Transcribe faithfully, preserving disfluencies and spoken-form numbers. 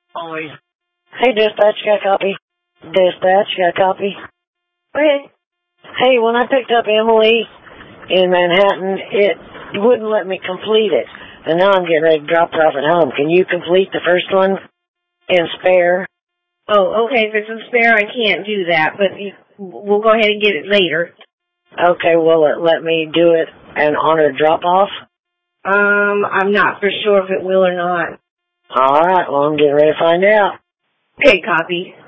Always. Hey, dispatch, got a copy? Dispatch, got a copy? Okay. Hey, when I picked up Emily in Manhattan, it wouldn't let me complete it. And now I'm getting ready to drop her off at home. Can you complete the first one in spare? Oh, okay. If it's in spare, I can't do that, but you, we'll go ahead and get it later. Okay, will it let me do it and on a drop-off? Um, I'm not for sure if it will or not. All right, well, I'm getting ready to find out. Okay, copy.